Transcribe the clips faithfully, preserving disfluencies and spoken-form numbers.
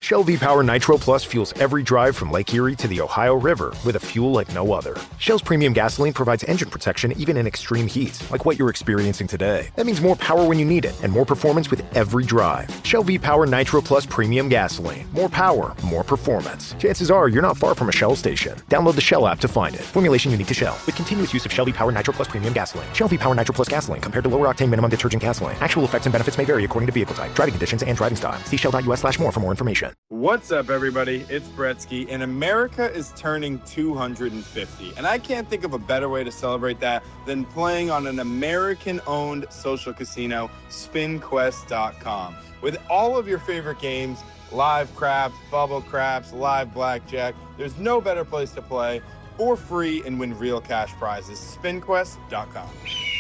Shell V-Power Nitro Plus fuels every drive from Lake Erie to the Ohio River with a fuel like no other. Shell's premium gasoline provides engine protection even in extreme heat, like what you're experiencing today. That means more power when you need it and more performance with every drive. Shell V-Power Nitro Plus premium gasoline. More power, more performance. Chances are you're not far from a Shell station. Download the Shell app to find it. Formulation unique to Shell. With continuous use of Shell V-Power Nitro Plus premium gasoline. Shell V-Power Nitro Plus gasoline compared to lower octane minimum detergent gasoline. Actual effects and benefits may vary according to vehicle type, driving conditions, and driving style. See shell.us slash more for more information. What's up, everybody? It's Bretsky, and America is turning two hundred fifty. And I can't think of a better way to celebrate that than playing on an American-owned social casino, spin quest dot com. With all of your favorite games, live craps, bubble craps, live blackjack, there's no better place to play for free and win real cash prizes. spin quest dot com.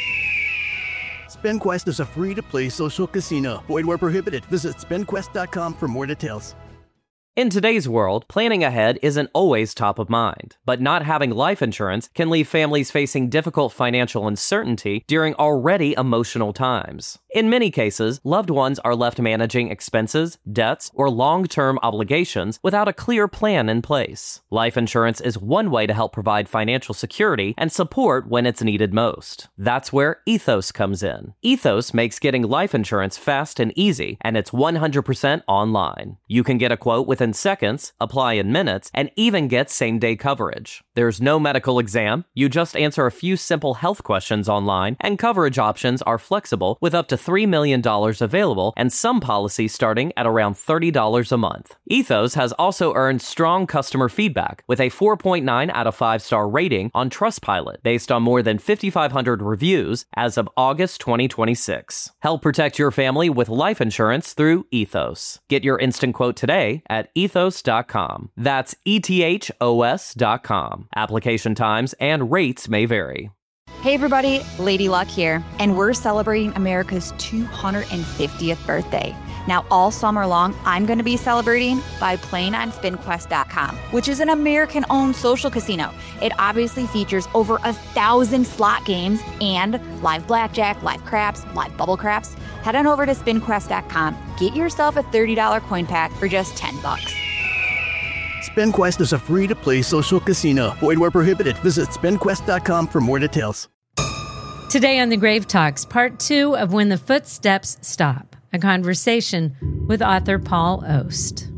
SpinQuest is a free-to-play social casino. Void where prohibited. Visit spin quest dot com for more details. In today's world, planning ahead isn't always top of mind, but not having life insurance can leave families facing difficult financial uncertainty during already emotional times. In many cases, loved ones are left managing expenses, debts, or long-term obligations without a clear plan in place. Life insurance is one way to help provide financial security and support when it's needed most. That's where Ethos comes in. Ethos makes getting life insurance fast and easy, and it's one hundred percent online. You can get a quote within seconds, apply in minutes, and even get same-day coverage. There's no medical exam. You just answer a few simple health questions online, and coverage options are flexible with up to three million dollars available and some policies starting at around thirty dollars a month. Ethos has also earned strong customer feedback with a four point nine out of five star rating on Trustpilot based on more than fifty-five hundred reviews as of August twenty twenty-six. Help protect your family with life insurance through Ethos. Get your instant quote today at ethos dot com. That's E T H O S dot com. Application times and rates may vary. Hey everybody, Lady Luck here, and we're celebrating America's two hundred fiftieth birthday. Now all summer long, I'm going to be celebrating by playing on spin quest dot com, which is an American-owned social casino. It obviously features over a thousand slot games and live blackjack, live craps, live bubble craps. Head on over to spin quest dot com. Get yourself a thirty dollars coin pack for just ten bucks. SpinQuest is a free-to-play social casino. Void where prohibited. Visit spin quest dot com for more details. Today on the Grave Talks, part two of When the Footsteps Stop, a conversation with author Paul Ost.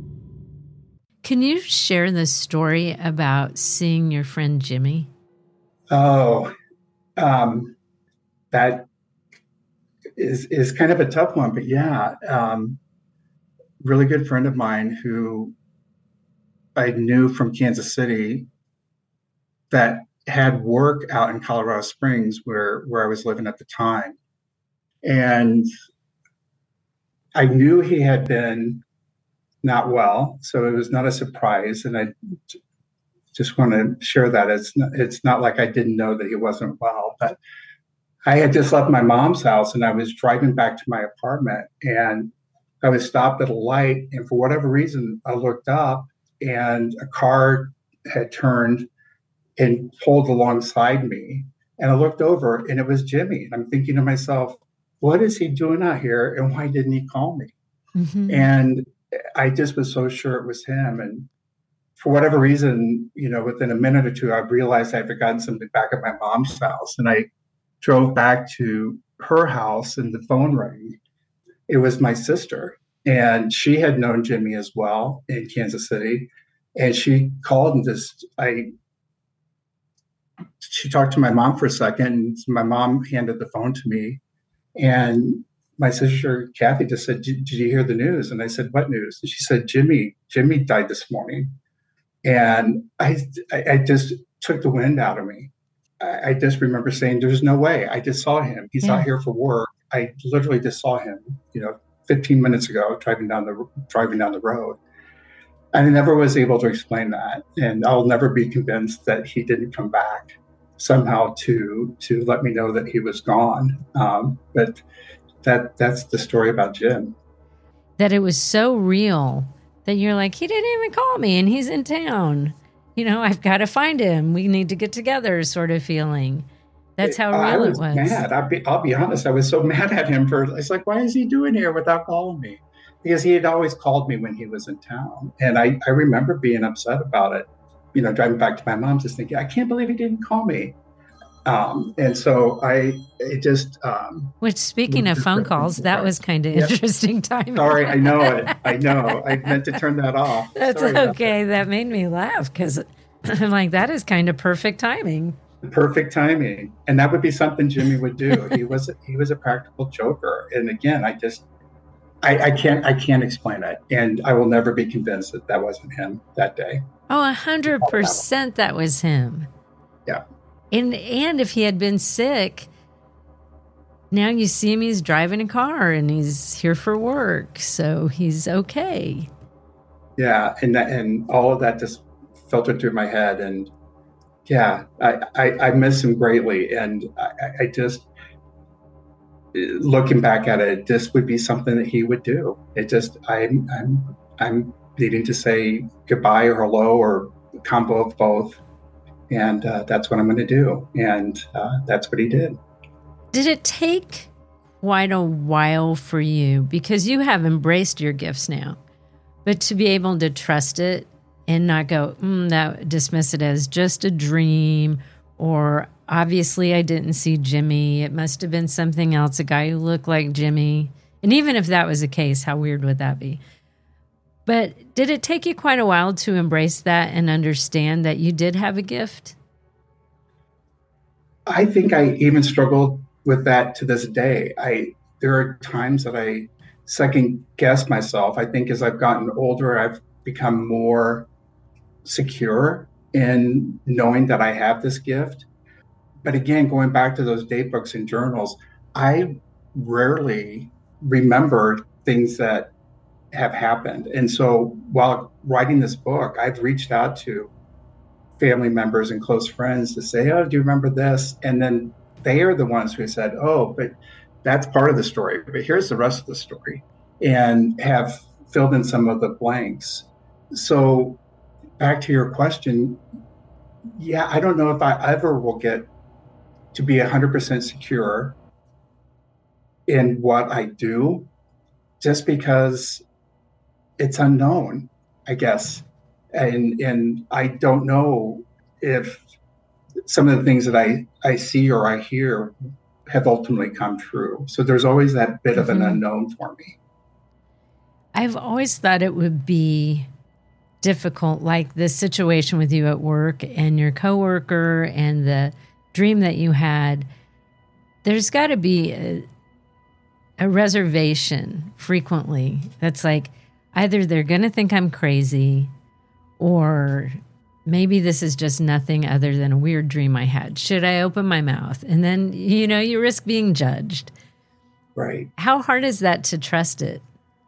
Can you share the story about seeing your friend Jimmy? Oh, um, that is is kind of a tough one, but yeah, um, really good friend of mine who I knew from Kansas City that had work out in Colorado Springs where, where I was living at the time. And I knew he had been not well, so it was not a surprise. And I just want to share that. It's not, it's not like I didn't know that he wasn't well, but I had just left my mom's house and I was driving back to my apartment and I was stopped at a light. And for whatever reason, I looked up and a car had turned and pulled alongside me. And I looked over and it was Jimmy. And I'm thinking to myself, what is he doing out here? And why didn't he call me? Mm-hmm. And I just was so sure it was him. And for whatever reason, you know, within a minute or two, I realized I had forgotten something back at my mom's house. And I drove back to her house and the phone rang. It was my sister. And she had known Jimmy as well in Kansas City. And she called and just, I, she talked to my mom for a second. And my mom handed the phone to me. And my sister, Kathy, just said, did you hear the news? And I said, what news? And she said, Jimmy, Jimmy died this morning. And I, I, I just took the wind out of me. I, I just remember saying, there's no way. I just saw him. He's yeah. out here for work. I literally just saw him, you know, fifteen minutes ago, driving down the driving down the road. I never was able to explain that. And I'll never be convinced that he didn't come back somehow to to let me know that he was gone. Um, but that that's the story about Jim. That it was so real that you're like, he didn't even call me and he's in town. You know, I've got to find him. We need to get together sort of feeling. That's how real I was it was. Mad. I'll be, I'll be honest. I was so mad at him for, it's like, why is he doing here without calling me? because he had always called me when he was in town. And I, I remember being upset about it, you know, driving back to my mom's, just thinking, I can't believe he didn't call me. Um, and so I, it just, um, which speaking of phone calls, that was kind of yep. interesting timing. Sorry. I know it. I know. I meant to turn that off. That's Sorry okay. That. that made me laugh because I'm like, that is kind of perfect timing. Perfect timing. And that would be something Jimmy would do. He was, he was a practical joker. And again, I just, I, I can't, I can't explain it. And I will never be convinced that that wasn't him that day. Oh, a hundred percent that was him. Yeah. And and if he had been sick, now you see him, he's driving a car and he's here for work. So he's okay. Yeah. And that, and all of that just filtered through my head. And yeah, I, I, I miss him greatly. And I, I just, looking back at it, this would be something that he would do. It just, I'm, I'm, I'm needing to say goodbye or hello or a combo of both. And uh, that's what I'm going to do. And uh, that's what he did. Did it take quite a while for you, because you have embraced your gifts now, but to be able to trust it and not go, mm, that dismiss it as just a dream, or obviously I didn't see Jimmy. It must have been something else, a guy who looked like Jimmy. And even if that was the case, how weird would that be? But did it take you quite a while to embrace that and understand that you did have a gift? I think I even struggled with that to this day. I there are times that I second guess myself. I think as I've gotten older, I've become more secure in knowing that I have this gift. But again, going back to those date books and journals, I rarely remember things that have happened. And so while writing this book, I've reached out to family members and close friends to say, oh, do you remember this? And then they are the ones who said, oh, but that's part of the story, but here's the rest of the story, and have filled in some of the blanks. So back to your question, yeah, I don't know if I ever will get to be one hundred percent secure in what I do, just because it's unknown, I guess. And and I don't know if some of the things that I, I see or I hear have ultimately come true. So there's always that bit mm-hmm. of an unknown for me. I've always thought it would be difficult, like this situation with you at work and your coworker and the dream that you had. There's got to be a, a reservation frequently that's like, either they're going to think I'm crazy, or maybe this is just nothing other than a weird dream I had. Should I open my mouth? And then, you know, you risk being judged. Right. How hard is that to trust it?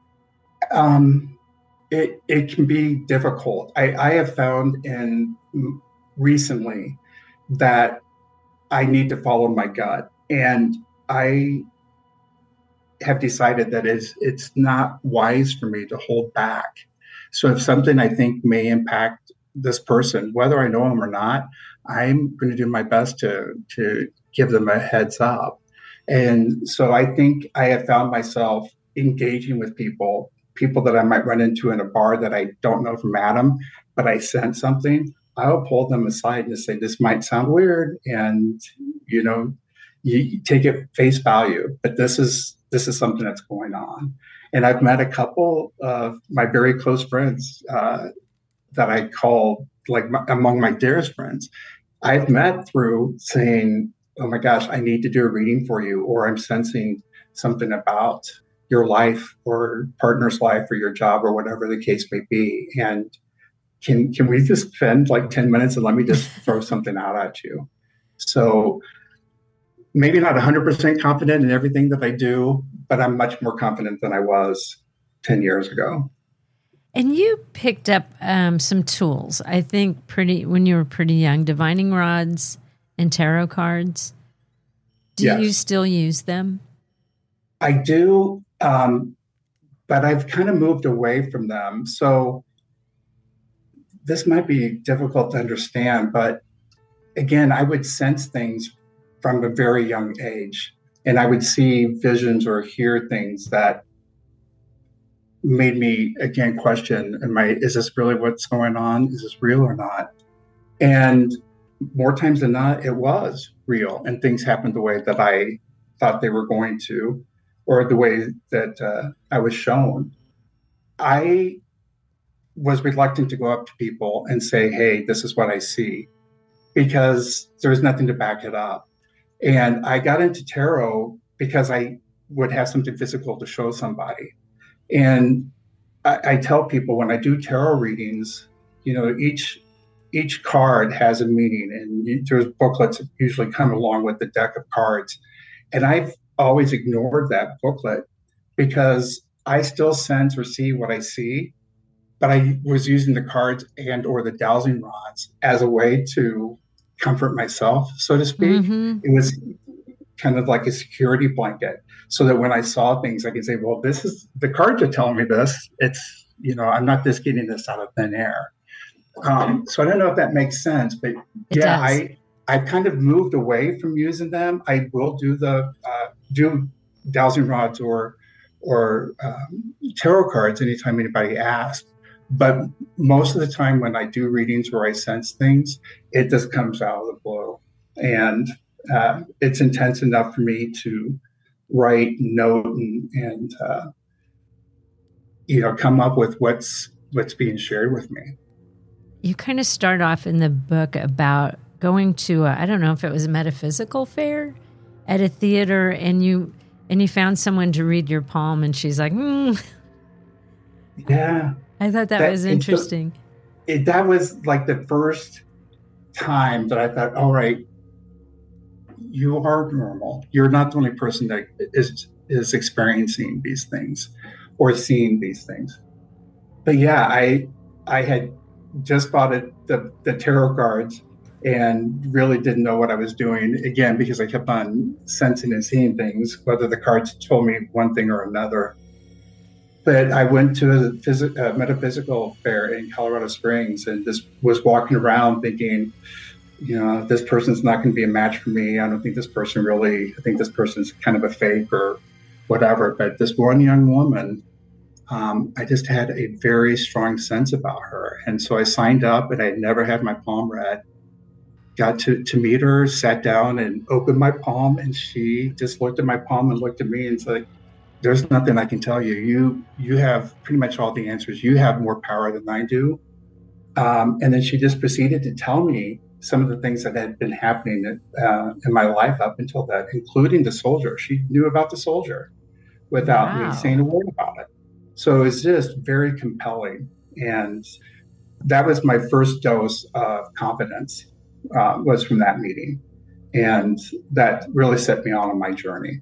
Um, it it can be difficult. I, I have found in recently that I need to follow my gut. And I have decided that it's, it's not wise for me to hold back. So if something I think may impact this person, whether I know them or not, I'm going to do my best to to give them a heads up. And so I think I have found myself engaging with people, people that I might run into in a bar that I don't know from Adam, but I sense something. I'll pull them aside and say, this might sound weird, and you know, you, you take it face value, but this is this is something that's going on. And I've met a couple of my very close friends uh, that I call like my, among my dearest friends. I've met through saying, oh my gosh, I need to do a reading for you, or I'm sensing something about your life or partner's life or your job or whatever the case may be. And can can we just spend like ten minutes and let me just throw something out at you? So maybe not one hundred percent confident in everything that I do, but I'm much more confident than I was ten years ago. And you picked up um, some tools, I think, pretty when you were pretty young, divining rods and tarot cards. Do Yes. you still use them? I do, um, but I've kind of moved away from them. So this might be difficult to understand, but again, I would sense things from a very young age, and I would see visions or hear things that made me again question, am I, is this really what's going on? Is this real or not? And more times than not, it was real, and things happened the way that I thought they were going to, or the way that uh, I was shown. I was reluctant to go up to people and say, hey, this is what I see, because there's nothing to back it up. And I got into tarot because I would have something physical to show somebody. And I, I tell people when I do tarot readings, you know, each each card has a meaning, and you, there's booklets that usually come along with the deck of cards. And I've always ignored that booklet because I still sense or see what I see, but I was using the cards and or the dowsing rods as a way to comfort myself, so to speak. Mm-hmm. It was kind of like a security blanket, so that when I saw things, I could say, well, this is, the cards are telling me this. It's, you know, I'm not just getting this out of thin air. Um, so I don't know if that makes sense, but it yeah, does. I, I've kind of moved away from using them. I will do the, uh, do dowsing rods or, or um, tarot cards anytime anybody asks. But most of the time when I do readings where I sense things, it just comes out of the blue. And uh, it's intense enough for me to write, note, and, and uh, you know, come up with what's what's being shared with me. You kind of start off in the book about going to, a, I don't know if it was a metaphysical fair at a theater, and you and you found someone to read your palm, and she's like, hmm. Yeah. I thought that, that was interesting. It, it, that was like the first time that I thought, all right, you are normal. You're not the only person that is is experiencing these things or seeing these things. But yeah, I I had just bought it, the, the tarot cards, and really didn't know what I was doing, again, because I kept on sensing and seeing things, whether the cards told me one thing or another. But I went to a, phys- a metaphysical fair in Colorado Springs and just was walking around thinking, you know, this person's not going to be a match for me. I don't think this person really, I think this person's kind of a fake or whatever. But this one young woman, um, I just had a very strong sense about her. And so I signed up, and I had never had my palm read. Got to, to meet her, sat down and opened my palm, and she just looked at my palm and looked at me and said, there's nothing I can tell you. You you have pretty much all the answers. You have more power than I do. Um, and then she just proceeded to tell me some of the things that had been happening uh, in my life up until that, including the soldier. She knew about the soldier without wow. me saying a word about it. So it was just very compelling. And that was my first dose of confidence, uh, was from that meeting. And that really set me on my journey.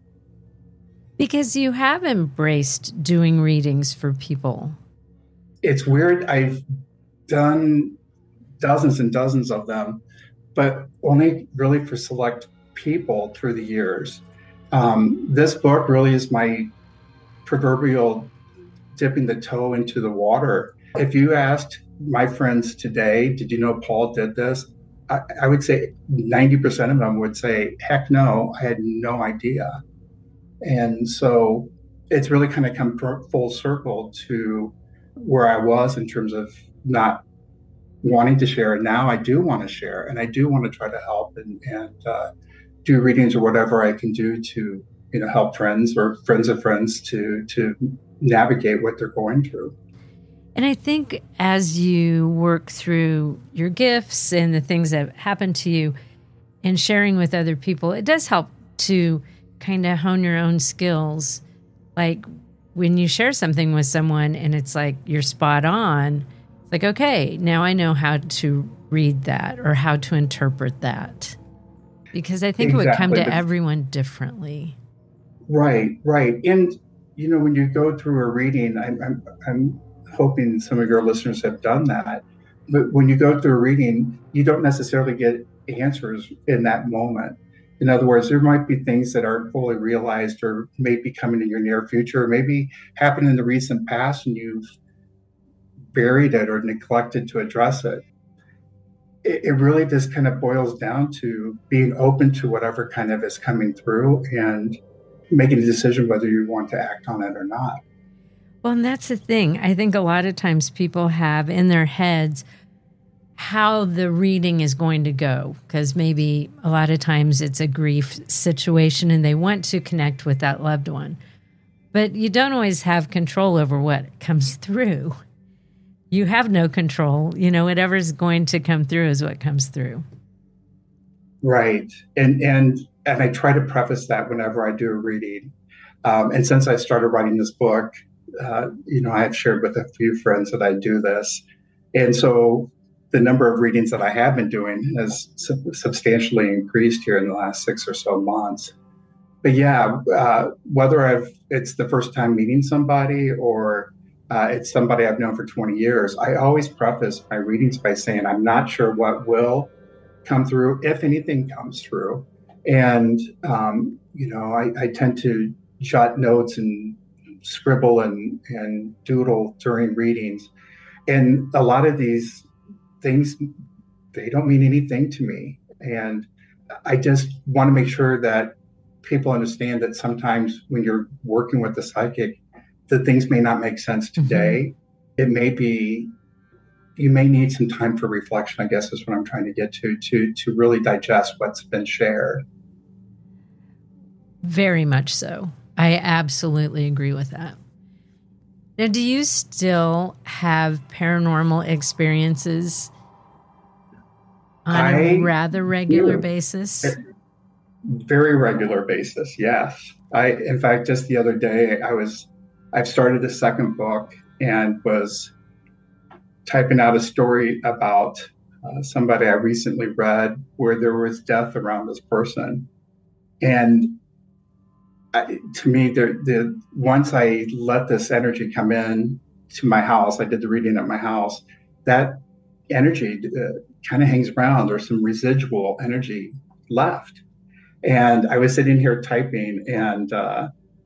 Because you have embraced doing readings for people. It's weird. I've done dozens and dozens of them, but only really for select people through the years. Um, this book really is my proverbial dipping the toe into the water. If you asked my friends today, did you know Paul did this? I, I would say ninety percent of them would say, heck no, I had no idea. And so it's really kind of come full circle to where I was in terms of not wanting to share. Now I do want to share, and I do want to try to help and, and uh, do readings or whatever I can do to, you know, help friends or friends of friends to to navigate what they're going through. And I think as you work through your gifts and the things that happen to you and sharing with other people, it does help to kind of hone your own skills. Like when you share something with someone and it's like you're spot on, it's like, okay, now I know how to read that or how to interpret that. Because I think exactly. It would come to everyone differently. Right, right. And, you know, when you go through a reading, I'm, I'm, I'm hoping some of your listeners have done that. But when you go through a reading, you don't necessarily get answers in that moment. In other words, there might be things that aren't fully realized or may be coming in your near future, or maybe happened in the recent past and you've buried it or neglected to address it. It, it really just kind of boils down to being open to whatever kind of is coming through and making a decision whether you want to act on it or not. Well, and that's the thing. I think a lot of times people have in their heads how the reading is going to go, because maybe a lot of times it's a grief situation and they want to connect with that loved one. But you don't always have control over what comes through. You have no control. You know, whatever's going to come through is what comes through. Right. And and and I try to preface that whenever I do a reading. Um, and since I started writing this book, uh, you know, I have shared with a few friends that I do this. And so the number of readings that I have been doing has sub- substantially increased here in the last six or so months. But yeah, uh, whether I've it's the first time meeting somebody or uh, it's somebody I've known for twenty years, I always preface my readings by saying I'm not sure what will come through, if anything comes through. And, um, you know, I, I tend to jot notes and scribble and, and doodle during readings. And a lot of these things, they don't mean anything to me. And I just want to make sure that people understand that sometimes when you're working with the psychic, the things may not make sense today. Mm-hmm. It may be, you may need some time for reflection, I guess is what I'm trying to get to, to, to really digest what's been shared. Very much so. I absolutely agree with that. Now, do you still have paranormal experiences on I a rather regular do. basis? Very regular basis, yes. I, in fact, just the other day, I was, I've started a second book and was typing out a story about uh, somebody I recently read where there was death around this person. And I, to me, the, the once I let this energy come in to my house, I did the reading at my house, that energy uh, kind of hangs around. There's some residual energy left. And I was sitting here typing and uh,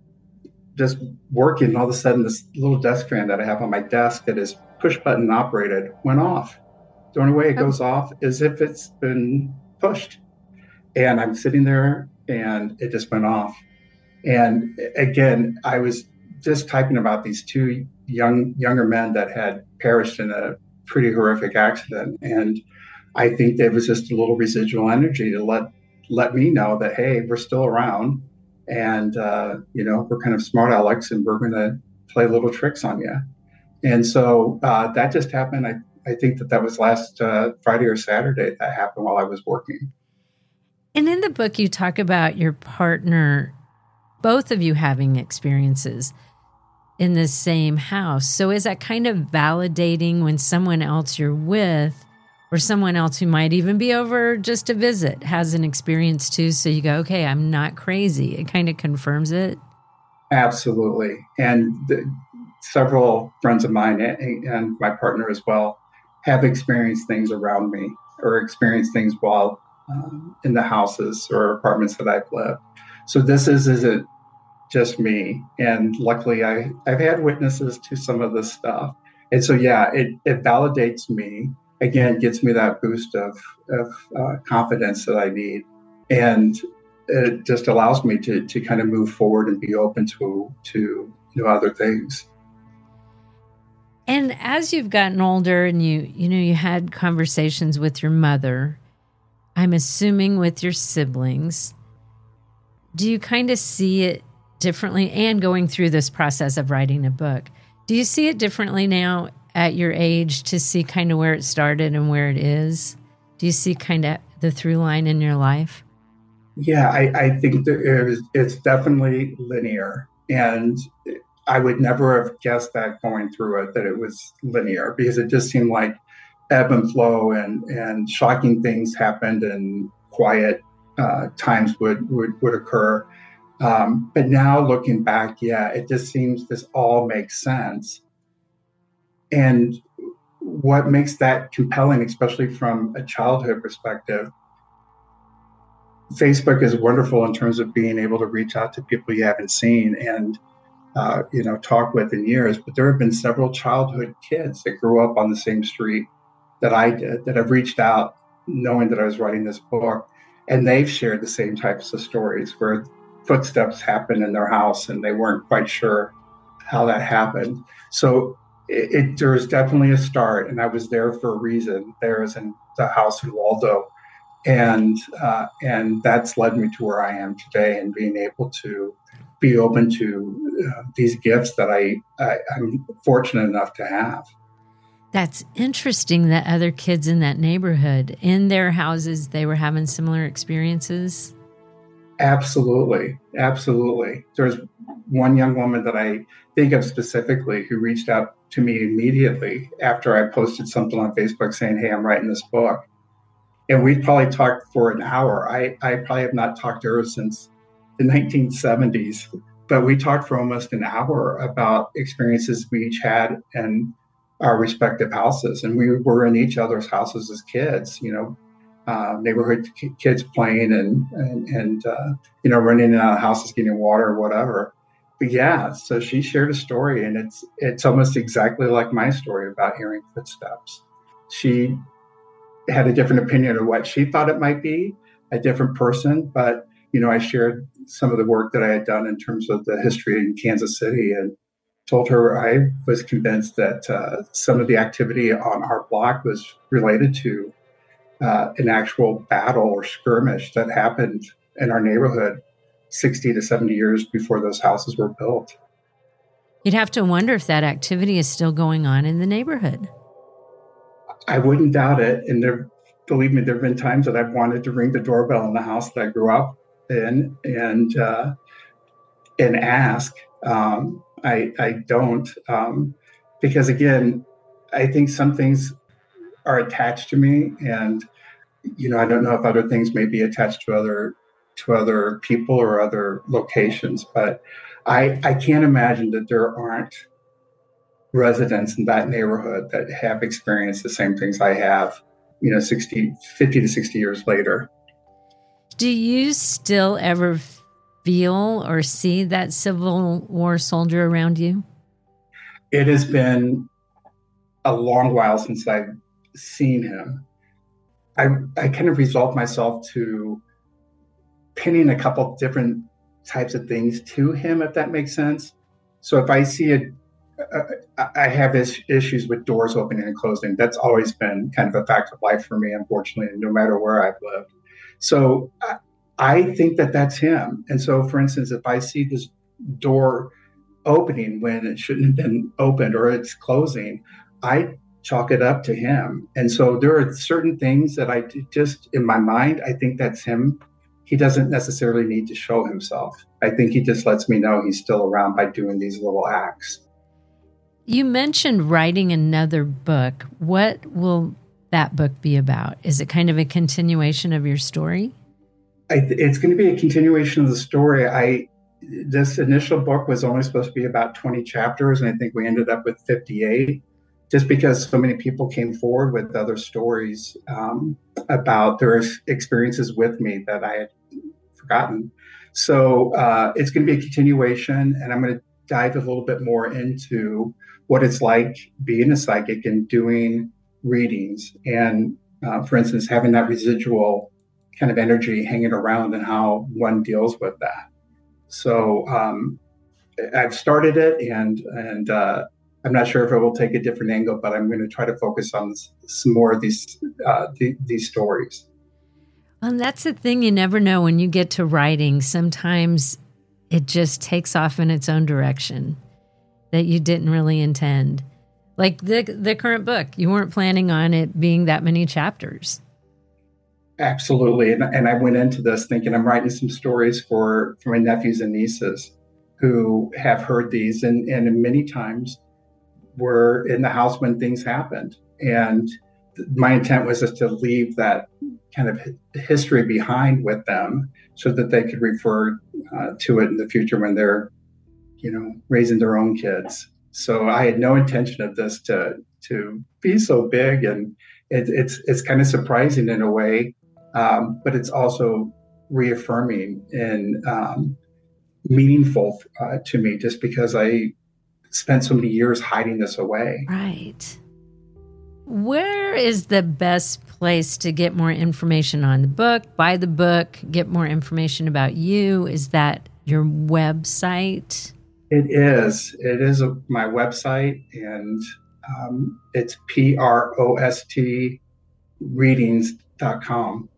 just working, and all of a sudden this little desk fan that I have on my desk that is push button operated went off. The only way it goes off is if it's been pushed. And I'm sitting there and it just went off. And again, I was just typing about these two young younger men that had perished in a pretty horrific accident. And I think there was just a little residual energy to let let me know that, hey, we're still around. And, uh, you know, we're kind of smart Alex and we're going to play little tricks on you. And so uh, that just happened. I, I think that that was last uh, Friday or Saturday that happened while I was working. And in the book, you talk about your partner, both of you having experiences in the same house. So is that kind of validating when someone else you're with or someone else who might even be over just to visit has an experience too? So you go, okay, I'm not crazy. It kind of confirms it. Absolutely. And the, several friends of mine and, and my partner as well have experienced things around me or experienced things while um, in the houses or apartments that I've lived. So this is, isn't just me. And luckily I, I've had witnesses to some of this stuff. And so, yeah, it, it validates me. Again, gives me that boost of, of uh, confidence that I need. And it just allows me to, to kind of move forward and be open to, to you know, other things. And as you've gotten older and you, you know, you had conversations with your mother, I'm assuming with your siblings, do you kind of see it differently? And going through this process of writing a book, do you see it differently now at your age to see kind of where it started and where it is? Do you see kind of the through line in your life? Yeah, I, I think that it is, it's definitely linear. And I would never have guessed that going through it, that it was linear, because it just seemed like ebb and flow and, and shocking things happened and quiet uh, times would, would, would occur. Um, but now looking back, yeah, it just seems this all makes sense. And what makes that compelling, especially from a childhood perspective, Facebook is wonderful in terms of being able to reach out to people you haven't seen and, uh, you know, talk with in years. But there have been several childhood kids that grew up on the same street that I did that have reached out knowing that I was writing this book. And they've shared the same types of stories where footsteps happened in their house and they weren't quite sure how that happened. So it, it there was definitely a start, and I was there for a reason. There is in the house in Waldo, and uh, and that's led me to where I am today, and being able to be open to uh, these gifts that I, I I'm fortunate enough to have. That's interesting that other kids in that neighborhood, in their houses, they were having similar experiences. Absolutely. Absolutely. There's one young woman that I think of specifically who reached out to me immediately after I posted something on Facebook saying, hey, I'm writing this book. And we probably talked for an hour. I, I probably have not talked to her since the nineteen seventies, but we talked for almost an hour about experiences we each had in our respective houses. And we were in each other's houses as kids, you know, uh, neighborhood kids playing and, and, and uh, you know, running in and out of houses, getting water or whatever. But yeah, so she shared a story, and it's it's almost exactly like my story about hearing footsteps. She had a different opinion of what she thought it might be, a different person, but you know, I shared some of the work that I had done in terms of the history in Kansas City, and told her I was convinced that uh, some of the activity on our block was related to uh, an actual battle or skirmish that happened in our neighborhood sixty to seventy years before those houses were built. You'd have to wonder if that activity is still going on in the neighborhood. I wouldn't doubt it. And there, believe me, there have been times that I've wanted to ring the doorbell in the house that I grew up in and uh, and ask. Um, I, I don't, um, because again, I think some things are attached to me, and you know, I don't know if other things may be attached to other to other people or other locations, but I I can't imagine that there aren't residents in that neighborhood that have experienced the same things I have, you know, sixty, fifty to sixty years later. Do you still ever feel or see that Civil War soldier around you? It has been a long while since I've seen him. I I kind of resolved myself to pinning a couple different types of things to him, if that makes sense. So if I see a, a I have is, issues with doors opening and closing. That's always been kind of a fact of life for me, unfortunately, no matter where I've lived. So I, I think that that's him. And so, for instance, if I see this door opening when it shouldn't have been opened, or it's closing, I chalk it up to him. And so there are certain things that I just, in my mind, I think that's him. He doesn't necessarily need to show himself. I think he just lets me know he's still around by doing these little acts. You mentioned writing another book. What will that book be about? Is it kind of a continuation of your story? I, it's going to be a continuation of the story. I this initial book was only supposed to be about twenty chapters, and I think we ended up with fifty-eight, just because so many people came forward with other stories um, about their experiences with me that I had forgotten. So uh, it's going to be a continuation, and I'm going to dive a little bit more into what it's like being a psychic and doing readings, and uh, for instance, having that residual kind of energy hanging around and how one deals with that. So um, I've started it, and and uh, I'm not sure if it will take a different angle, but I'm going to try to focus on some more of these uh, the, these stories. And that's the thing, you never know when you get to writing. Sometimes it just takes off in its own direction that you didn't really intend. Like the the current book, you weren't planning on it being that many chapters. Absolutely. And, and I went into this thinking I'm writing some stories for, for my nephews and nieces who have heard these, and, and many times were in the house when things happened. And my intent was just to leave that kind of history behind with them so that they could refer uh, to it in the future when they're, you know, raising their own kids. So I had no intention of this to to be so big, and it, it's it's kind of surprising in a way, um, but it's also reaffirming and um, meaningful uh, to me, just because I spent so many years hiding this away. Right. Where is the best place to get more information on the book, buy the book, get more information about you? Is that your website? It is. It is a, my website, and um, it's P R O S T readings dot com.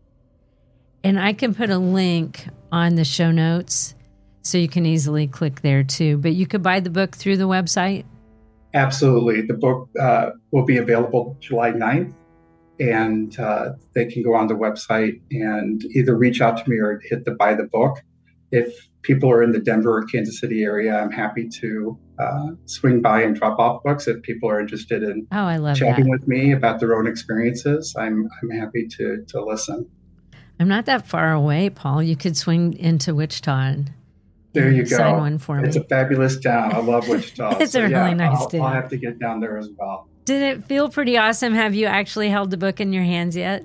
And I can put a link on the show notes so you can easily click there too. But you could buy the book through the website? Absolutely. The book uh, will be available July ninth, and uh, they can go on the website and either reach out to me or hit the buy the book. If people are in the Denver or Kansas City area, I'm happy to uh, swing by and drop off books. If people are interested in oh, I love chatting that. with me about their own experiences, I'm I'm happy to to listen. I'm not that far away, Paul. You could swing into Wichita and there you go. Sign one for me. It's a fabulous town. I love Wichita. It's so, a really yeah, nice I'll, town. I'll have to get down there as well. Did it feel pretty awesome? Have you actually held the book in your hands yet?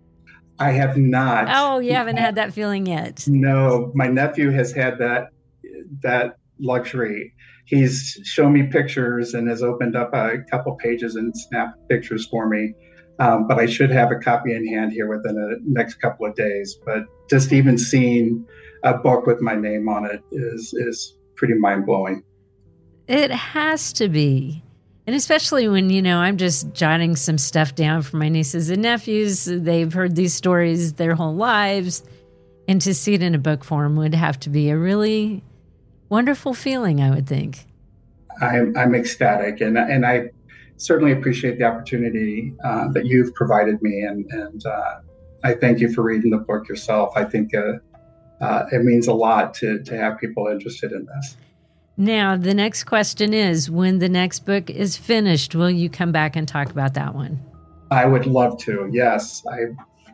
I have not. Oh, you haven't had that feeling yet. No, my nephew has had that that luxury. He's shown me pictures and has opened up a couple pages and snapped pictures for me. Um, but I should have a copy in hand here within the next couple of days. But just even seeing a book with my name on it is is pretty mind-blowing. It has to be. And especially when, you know, I'm just jotting some stuff down for my nieces and nephews. They've heard these stories their whole lives. And to see it in a book form would have to be a really wonderful feeling, I would think. I'm, I'm ecstatic. And, and I certainly appreciate the opportunity uh, that you've provided me. And, and uh, I thank you for reading the book yourself. I think uh, uh, it means a lot to, to have people interested in this. Now, the next question is, when the next book is finished, will you come back and talk about that one? I would love to. Yes. I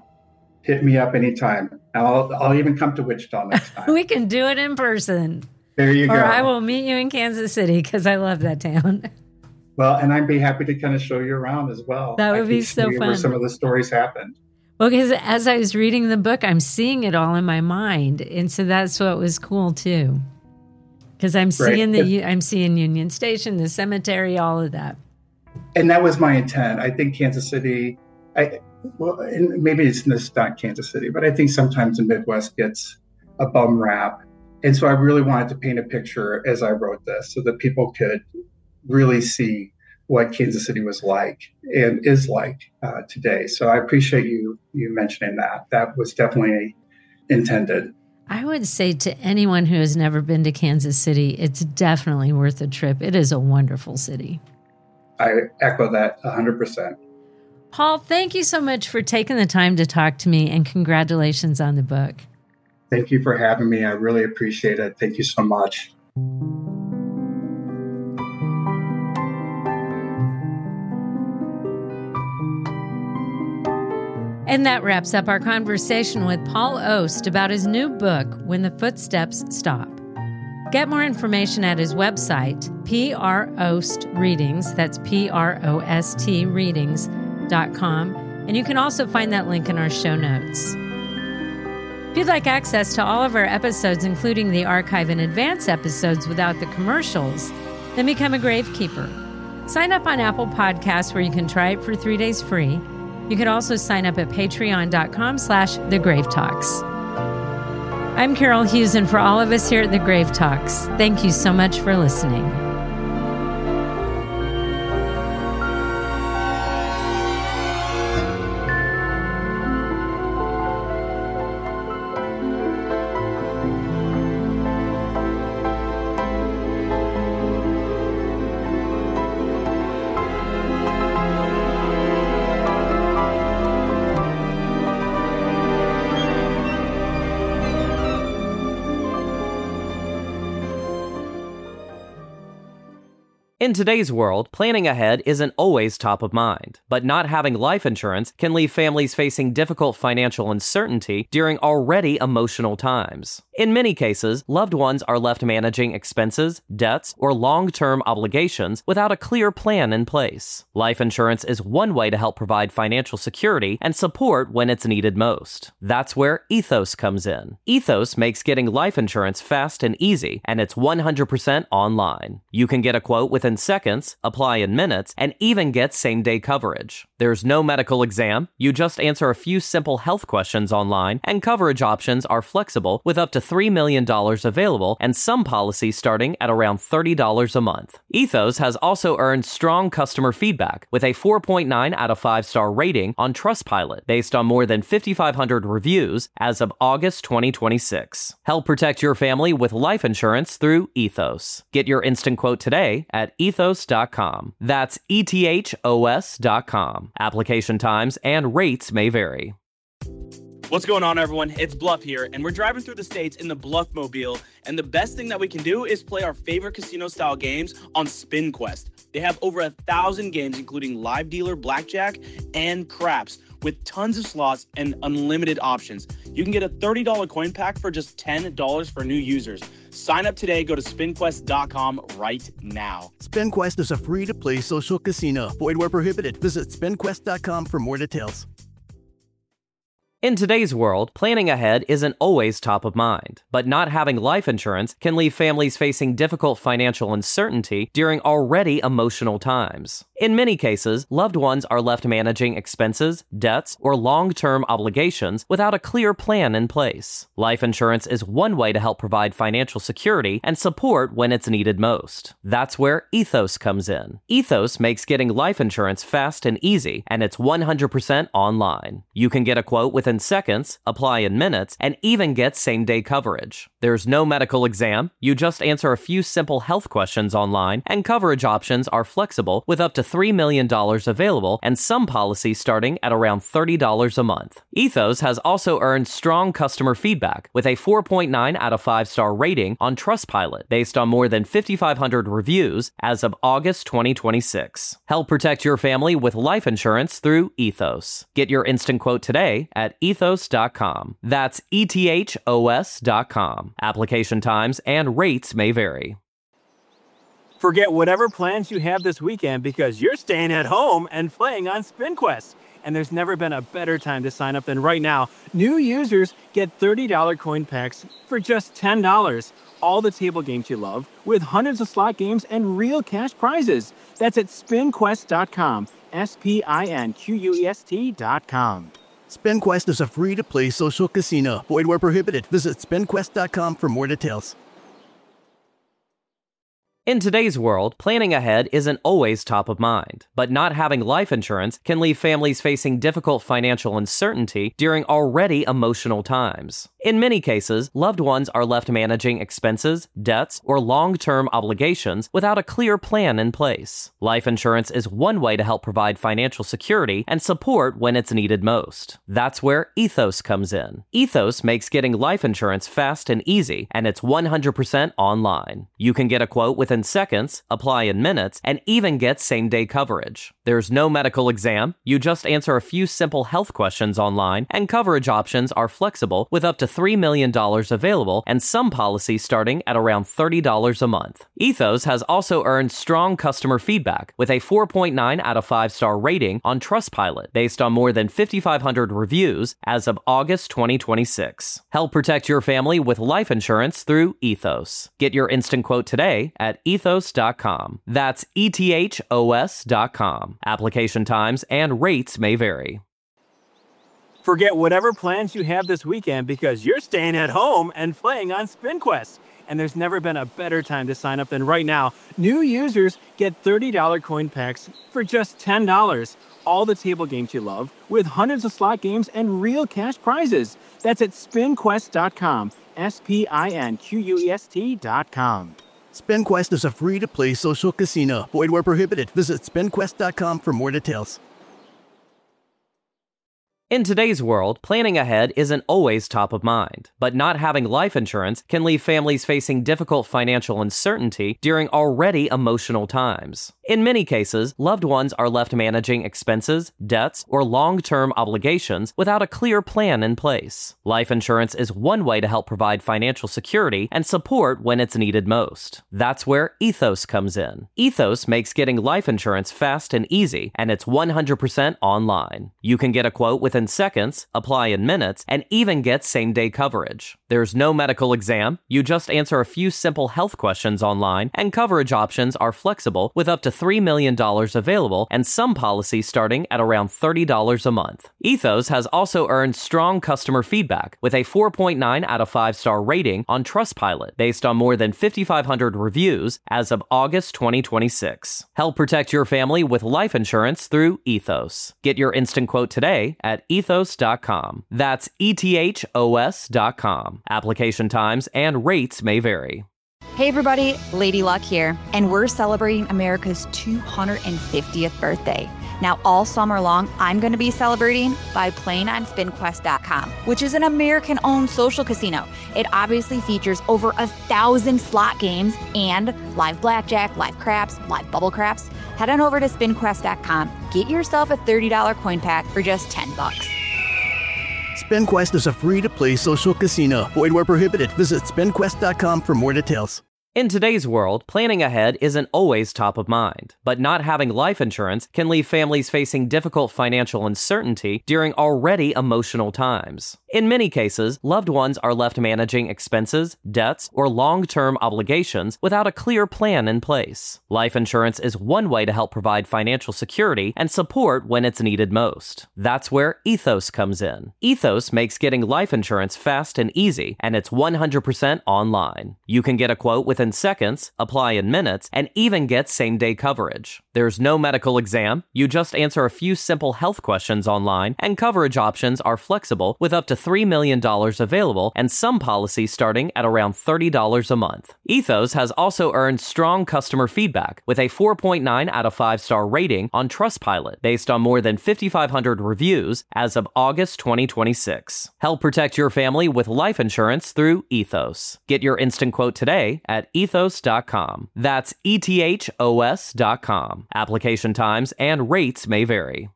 hit me up anytime. I'll, I'll even come to Wichita next time. We can do it in person. There you go. Or I will meet you in Kansas City because I love that town. Well, and I'd be happy to kind of show you around as well. That would I be can so see fun. Where some of the stories happened. Well, because as I was reading the book, I'm seeing it all in my mind. And so that's what was cool too. Because I'm seeing right. the I'm seeing Union Station, the cemetery, all of that. And that was my intent. I think Kansas City, I well, and maybe it's not Kansas City, but I think sometimes the Midwest gets a bum rap. And so I really wanted to paint a picture as I wrote this so that people could really see what Kansas City was like and is like uh, today. So I appreciate you you mentioning that. That was definitely intended. I would say to anyone who has never been to Kansas City, it's definitely worth a trip. It is a wonderful city. I echo that one hundred percent. Paul, thank you so much for taking the time to talk to me, and congratulations on the book. Thank you for having me. I really appreciate it. Thank you so much. And that wraps up our conversation with Paul Ost about his new book, When the Footsteps Stop. Get more information at his website, P R Ost Readings, that's P R O S T readings dot com, and you can also find that link in our show notes. If you'd like access to all of our episodes, including the archive and advance episodes without the commercials, then become a Gravekeeper. Sign up on Apple Podcasts where you can try it for three days free. You can also sign up at patreon.com slash The Grave Talks. I'm Carol Hughes, and for all of us here at The Grave Talks, thank you so much for listening. In today's world, planning ahead isn't always top of mind, but not having life insurance can leave families facing difficult financial uncertainty during already emotional times. In many cases, loved ones are left managing expenses, debts, or long-term obligations without a clear plan in place. Life insurance is one way to help provide financial security and support when it's needed most. That's where Ethos comes in. Ethos makes getting life insurance fast and easy, and it's one hundred percent online. You can get a quote within seconds, apply in minutes, and even get same-day coverage. There's no medical exam. You just answer a few simple health questions online, and coverage options are flexible with up to three million dollars available, and some policies starting at around thirty dollars a month. Ethos has also earned strong customer feedback with a four point nine out of five star rating on Trustpilot based on more than fifty-five hundred reviews as of August twenty twenty-six. Help protect your family with life insurance through Ethos. Get your instant quote today at ethos dot com. That's E T H O S dot com. Application times and rates may vary. What's going on, everyone? It's Bluff here, and we're driving through the states in the Bluffmobile, and the best thing that we can do is play our favorite casino-style games on SpinQuest. They have over a thousand games, including live dealer, blackjack, and craps, with tons of slots and unlimited options. You can get a thirty dollars coin pack for just ten dollars for new users. Sign up today. Go to spin quest dot com right now. SpinQuest is a free-to-play social casino. Void where prohibited. Visit spin quest dot com for more details. In today's world, planning ahead isn't always top of mind, but not having life insurance can leave families facing difficult financial uncertainty during already emotional times. In many cases, loved ones are left managing expenses, debts, or long-term obligations without a clear plan in place. Life insurance is one way to help provide financial security and support when it's needed most. That's where Ethos comes in. Ethos makes getting life insurance fast and easy, and it's one hundred percent online. You can get a quote within seconds, apply in minutes, and even get same-day coverage. There's no medical exam. You just answer a few simple health questions online, and coverage options are flexible with up to three million dollars available and some policies starting at around thirty dollars a month. Ethos has also earned strong customer feedback with a four point nine out of five star rating on Trustpilot based on more than fifty-five hundred reviews as of August twenty twenty-six. Help protect your family with life insurance through Ethos. Get your instant quote today at ethos dot com. That's E T H O S dot com. Application times and rates may vary. Forget whatever plans you have this weekend because you're staying at home and playing on SpinQuest. And there's never been a better time to sign up than right now. New users get thirty dollars coin packs for just ten dollars. All the table games you love with hundreds of slot games and real cash prizes. That's at spin quest dot com. S P I N Q U E S T dot com. SpinQuest is a free-to-play social casino. Void where prohibited. Visit spin quest dot com for more details. In today's world, planning ahead isn't always top of mind, but not having life insurance can leave families facing difficult financial uncertainty during already emotional times. In many cases, loved ones are left managing expenses, debts, or long-term obligations without a clear plan in place. Life insurance is one way to help provide financial security and support when it's needed most. That's where Ethos comes in. Ethos makes getting life insurance fast and easy, and it's one hundred percent online. You can get a quote within seconds, apply in minutes, and even get same-day coverage. There's no medical exam. You just answer a few simple health questions online, and coverage options are flexible with up to three million dollars available and some policies starting at around thirty dollars a month. Ethos has also earned strong customer feedback with a four point nine out of five star rating on Trustpilot based on more than fifty-five hundred reviews as of August twenty twenty-six. Help protect your family with life insurance through Ethos. Get your instant quote today at ethos dot com. That's E T H O S dot com. Application times and rates may vary. Forget whatever plans you have this weekend because you're staying at home and playing on SpinQuest. And there's never been a better time to sign up than right now. New users get thirty dollars coin packs for just ten dollars. All the table games you love with hundreds of slot games and real cash prizes. That's at spin quest dot com. S P I N Q U E S T dot com. SpinQuest is a free-to-play social casino. Void where prohibited. Visit spin quest dot com for more details. In today's world, planning ahead isn't always top of mind, but not having life insurance can leave families facing difficult financial uncertainty during already emotional times. In many cases, loved ones are left managing expenses, debts, or long-term obligations without a clear plan in place. Life insurance is one way to help provide financial security and support when it's needed most. That's where Ethos comes in. Ethos makes getting life insurance fast and easy, and it's one hundred percent online. You can get a quote within within seconds, apply in minutes, and even get same-day coverage. There's no medical exam. You just answer a few simple health questions online, and coverage options are flexible with up to three million dollars available and some policies starting at around thirty dollars a month. Ethos has also earned strong customer feedback with a four point nine out of five star rating on Trustpilot based on more than fifty-five hundred reviews as of August twenty twenty-six. Help protect your family with life insurance through Ethos. Get your instant quote today at ethos dot com. That's E T H O S dot com. Application times and rates may vary. Hey everybody, Lady Luck here, and we're celebrating America's two hundred fiftieth birthday. Now, all summer long, I'm going to be celebrating by playing on spin quest dot com, which is an American-owned social casino. It obviously features over a thousand slot games and live blackjack, live craps, live bubble craps. Head on over to spin quest dot com, get yourself a thirty dollars coin pack for just ten bucks. SpinQuest is a free-to-play social casino. Void where prohibited. Visit spin quest dot com for more details. In today's world, planning ahead isn't always top of mind, but not having life insurance can leave families facing difficult financial uncertainty during already emotional times. In many cases, loved ones are left managing expenses, debts, or long-term obligations without a clear plan in place. Life insurance is one way to help provide financial security and support when it's needed most. That's where Ethos comes in. Ethos makes getting life insurance fast and easy, and it's one hundred percent online. You can get a quote within seconds, apply in minutes, and even get same-day coverage. There's no medical exam. You just answer a few simple health questions online, and coverage options are flexible with up to three million dollars available and some policies starting at around thirty dollars a month. Ethos has also earned strong customer feedback with a four point nine out of five star rating on Trustpilot based on more than fifty-five hundred reviews as of August twenty twenty-six. Help protect your family with life insurance through Ethos. Get your instant quote today at ethos dot com. That's E T H O S dot com. Application times and rates may vary.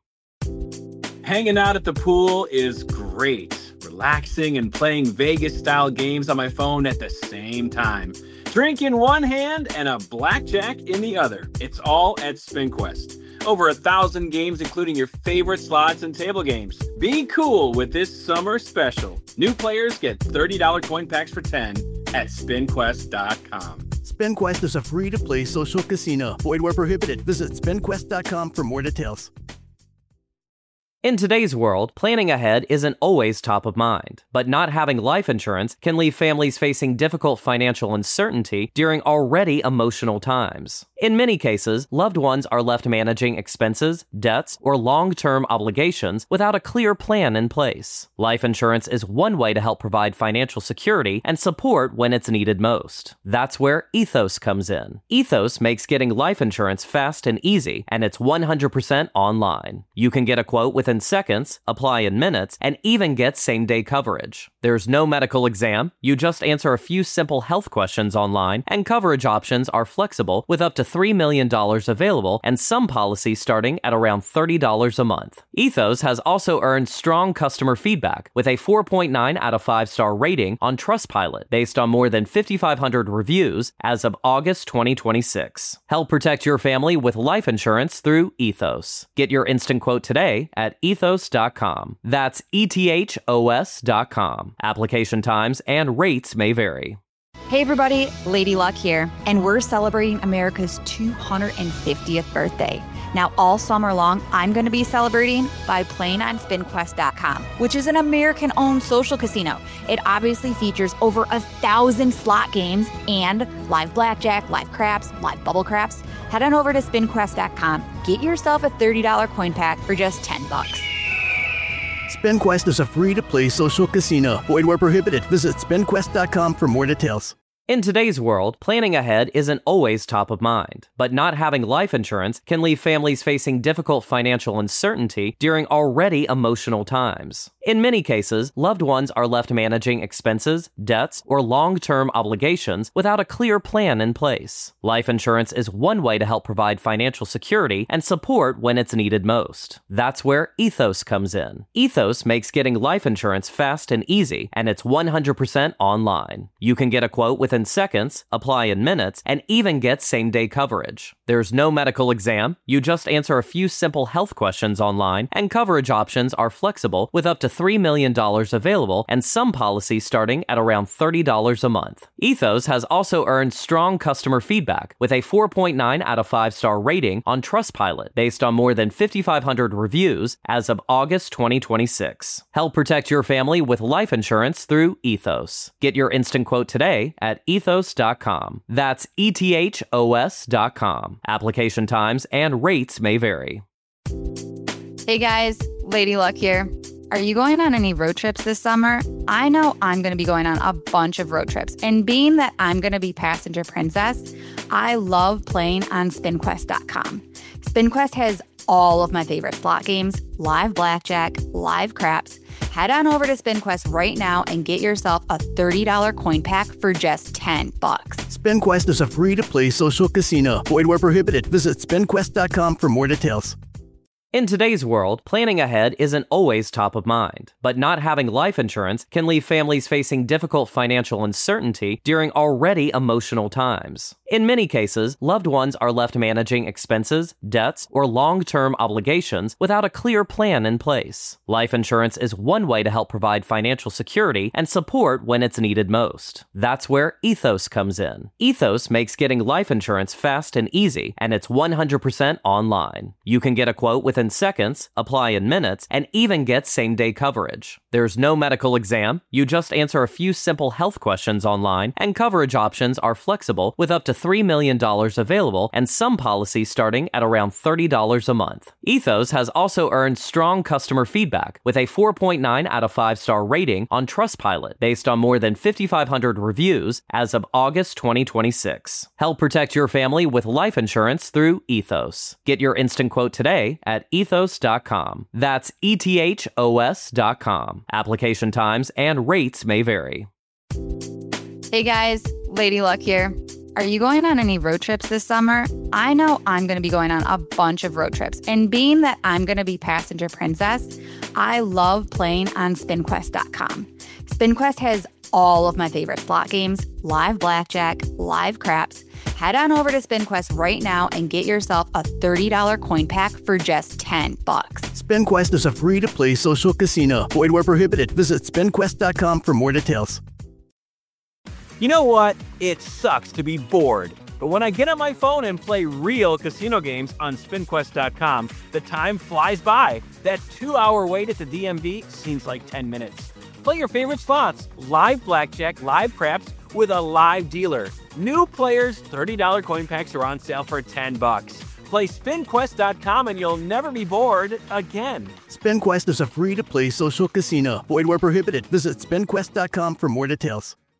Hanging out at the pool is great. Relaxing and playing Vegas-style games on my phone at the same time. Drink in one hand and a blackjack in the other. It's all at SpinQuest. Over a thousand games, including your favorite slots and table games. Be cool with this summer special. New players get thirty dollars coin packs for ten at spin quest dot com. SpinQuest is a free-to-play social casino. Void where prohibited. Visit spin quest dot com for more details. In today's world, planning ahead isn't always top of mind, but not having life insurance can leave families facing difficult financial uncertainty during already emotional times. In many cases, loved ones are left managing expenses, debts, or long-term obligations without a clear plan in place. Life insurance is one way to help provide financial security and support when it's needed most. That's where Ethos comes in. Ethos makes getting life insurance fast and easy, and it's one hundred percent online. You can get a quote within seconds, apply in minutes, and even get same-day coverage. There's no medical exam. You just answer a few simple health questions online, and coverage options are flexible with up to three million dollars available and some policies starting at around thirty dollars a month. Ethos has also earned strong customer feedback with a four point nine out of five star rating on Trustpilot based on more than fifty-five hundred reviews as of August twenty twenty-six. Help protect your family with life insurance through Ethos. Get your instant quote today at ethos dot com. That's E T H O S dot com. Application times and rates may vary. Hey everybody, Lady Luck here, and we're celebrating America's two hundred fiftieth birthday. Now, all summer long, I'm going to be celebrating by playing on spin quest dot com, which is an American-owned social casino. It obviously features over a thousand slot games and live blackjack, live craps, live bubble craps. Head on over to spin quest dot com, get yourself a thirty dollars coin pack for just ten bucks. SpinQuest is a free-to-play social casino. Void where prohibited. Visit spin quest dot com for more details. In today's world, planning ahead isn't always top of mind, but not having life insurance can leave families facing difficult financial uncertainty during already emotional times. In many cases, loved ones are left managing expenses, debts, or long-term obligations without a clear plan in place. Life insurance is one way to help provide financial security and support when it's needed most. That's where Ethos comes in. Ethos makes getting life insurance fast and easy, and it's one hundred percent online. You can get a quote within seconds, apply in minutes, and even get same-day coverage. There's no medical exam. You just answer a few simple health questions online, and coverage options are flexible with up to three million dollars available and some policies starting at around thirty dollars a month. Ethos has also earned strong customer feedback with a four point nine out of five star rating on Trustpilot based on more than fifty-five hundred reviews as of August twenty twenty-six. Help protect your family with life insurance through Ethos. Get your instant quote today at ethos dot com. That's E T H O S dot com. Application times and rates may vary. Hey guys, Lady Luck here. Are you going on any road trips this summer? I know I'm going to be going on a bunch of road trips, and being that I'm going to be passenger princess, I love playing on spin quest dot com. SpinQuest has all of my favorite slot games, live blackjack, live craps. Head on over to SpinQuest right now and get yourself a thirty dollars coin pack for just ten bucks. SpinQuest is a free-to-play social casino. Void where prohibited. Visit spin quest dot com for more details. In today's world, planning ahead isn't always top of mind, but not having life insurance can leave families facing difficult financial uncertainty during already emotional times. In many cases, loved ones are left managing expenses, debts, or long-term obligations without a clear plan in place. Life insurance is one way to help provide financial security and support when it's needed most. That's where Ethos comes in. Ethos makes getting life insurance fast and easy, and it's one hundred percent online. You can get a quote within seconds, apply in minutes, and even get same-day coverage. There's no medical exam. You just answer a few simple health questions online, and coverage options are flexible with up to three million dollars available and some policies starting at around thirty dollars a month. Ethos has also earned strong customer feedback with a four point nine out of five star rating on Trustpilot based on more than fifty-five hundred reviews as of August twenty twenty-six. Help protect your family with life insurance through Ethos. Get your instant quote today at ethos dot com. That's E T H O S dot com. Application times and rates may vary. Hey guys, Lady Luck here. Are you going on any road trips this summer? I know I'm going to be going on a bunch of road trips, and being that I'm going to be passenger princess, I love playing on spin quest dot com. SpinQuest has all of my favorite slot games, live blackjack, live craps. Head on over to SpinQuest right now and get yourself a thirty dollars coin pack for just ten bucks. SpinQuest is a free-to-play social casino. Void where prohibited. Visit spin quest dot com for more details. You know what? It sucks to be bored. But when I get on my phone and play real casino games on spin quest dot com, the time flies by. That two-hour wait at the D M V seems like ten minutes. Play your favorite slots, live blackjack, live craps, with a live dealer. New players' thirty dollars coin packs are on sale for ten bucks. Play spin quest dot com and you'll never be bored again. SpinQuest is a free-to-play social casino. Void where prohibited. Visit spin quest dot com for more details.